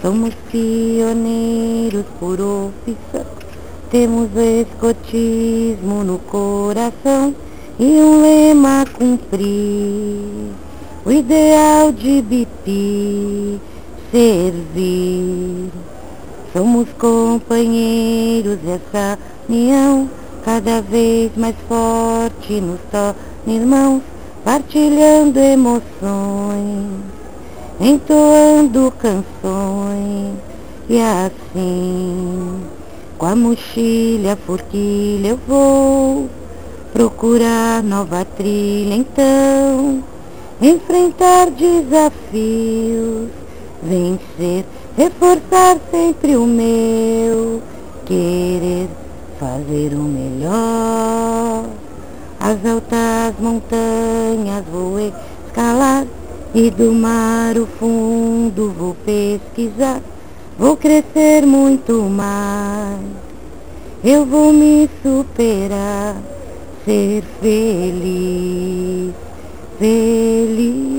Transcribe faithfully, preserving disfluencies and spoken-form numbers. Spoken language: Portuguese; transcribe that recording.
Somos pioneiros por opção, temos escotismo no coração e um lema a cumprir, o ideal de Bipi, servir. Somos companheiros e essa união cada vez mais forte nos torna irmãos, partilhando emoções, entoando canções. E assim, com a mochila, a forquilha eu vou procurar nova trilha então, enfrentar desafios, vencer, reforçar sempre o meu querer, fazer o melhor. As altas montanhas vou escalar e do mar o fundo vou pesquisar, vou crescer muito mais, eu vou me superar, ser feliz, feliz.